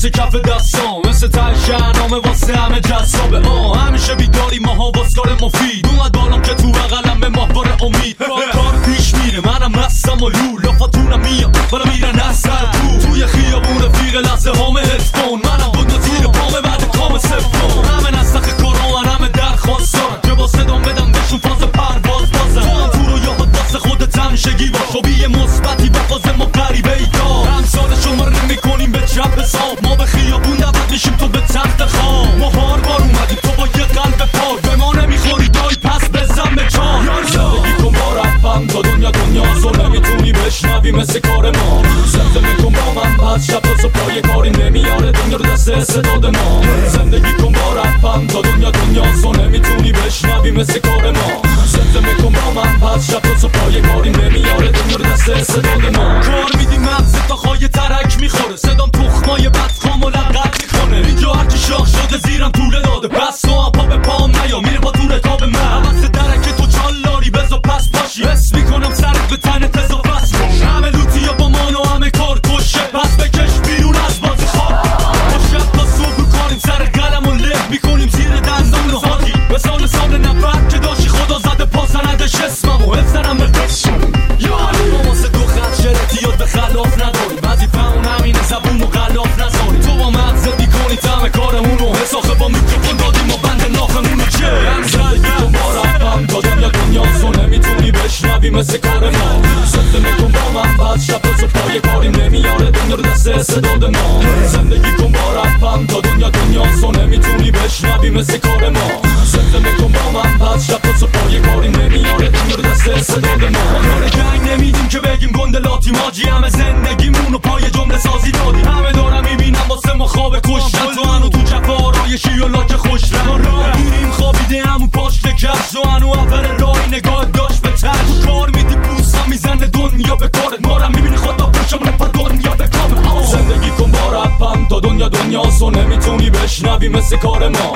واسه کف دستام، مثل ته شهرنامه واسه همه جذابه. همیشه بیداری ماها واسه کار مفید، اومد بالام که تو بغلم به ماهواره امید. کار پیش میره منم رستم و لول، لافاتونم میام بالا میرن از سر توی خیابون رفیق لحظه هامه هدفون، منم بود زیر پامه بعد کام سفرون. همه نسخ کاران همه درخواست دارن که با صدام بدم بهشون فاز پرواز بازن. تو هم تو رو یاد واسه خودت همیشگی باش و بیه مثبتی به فاز ما غریبه ای کار. همسال شما رو نمی‌کنیم به چپ حساب، ما به خیابون دعوت میشیم تو به تخت خواب. ما هار بار اومدیم تو با یه قلب پاک، به ما نمیخوری دای پس بزن به چار. زندگی کن با رپم تا دنیاست و نمیتونی بشنوی مثل کار ما. زندگی کن با من پس شب تا پای کاری نمیاره دنیا رو دست استعداد ما. زندگی کن با رپم تا دنیاست و نمیتونی بشنوی مثل کار ما. زندگی کن با من پس شب تا پای کاری نمیاره دنیا رو دست استعداد ما. کار میدی مغز تا خواهی ترک میخوره، صدام تخمای بدخام و لغت میکنه. اینجا هرکی شاخ شده زیرم طوله داده، بس تو پا به پام نیا میره با دور تاب من. عوض درک تو چالاری بزا پس پاشی، حس میکنم سرت به تنت بزا پس باش. همه لوتی یا با من و همه کار کشه، پس بکش بیرون از بازی خواب. ما شب تا صبح کاریم سر قلم و لب میکنیم زیر دندان و حاجی. مثال سال نفر که داشی خدا زده پاسندش اسمم و حفظنم به قسم. یاری ما واسه دو خط شرطیات به خلاف نداری، بعضی فهمون همینه زبون و غلاف نزاری. تو با مغزت بیکنی تم کارمونو، حساخه با میکروفون دادیم و بند ناخمونو. چه زندگی کن با رپم تا دنیاست و نمیتونی بشنوی مثل کار ما. زندگی کن با من پس شب تا پای کاری نمیاره دنیا رو دست استعداد ما. زندگی کن با رپم تا دنیاست و نمیتونی بشنوی مثل کار ما. زندگی کن با من پس شب تا پای کاری نمیاره دنیا رو دست استعداد ما. کار جنگ نمیدیم که بگیم گندلاتی ماجی، همه زندگیمونو پای جمله سازی دادیم. همه دارم میبینم واسه ما خواب کشتن، تو هنو تو جفا آرایشی و لاک خوش رنگ میریم خوابیده همون پاشت کفش و هنو اول راهی نگاه داشت به تر. تو کار میدی پوستا میزنه دنیا به کارت، مارم میبینی خدا پشمونه پا دنیا به کامه. زندگی کن با رپم تا دنیاست و نمیتونی بشنوی مثل کار ما.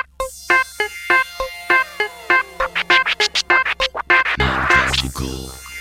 Cool.